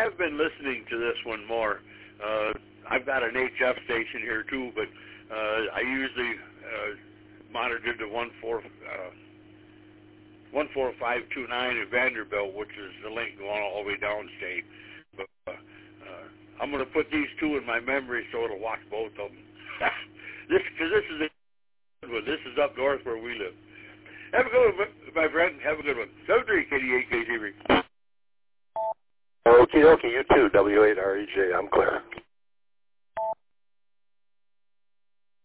have been listening to this one more. I've got an HF station here too, but I usually monitor the 14529 at Vanderbilt, which is the link going all the way downstate. But I'm going to put these two in my memory so it'll watch both of them. This is a good one. This is up north where we live. Have a good one, my friend. Have a good one. 73 KD8 KZ. Okie dokie, you too, W8REJ. I'm clear.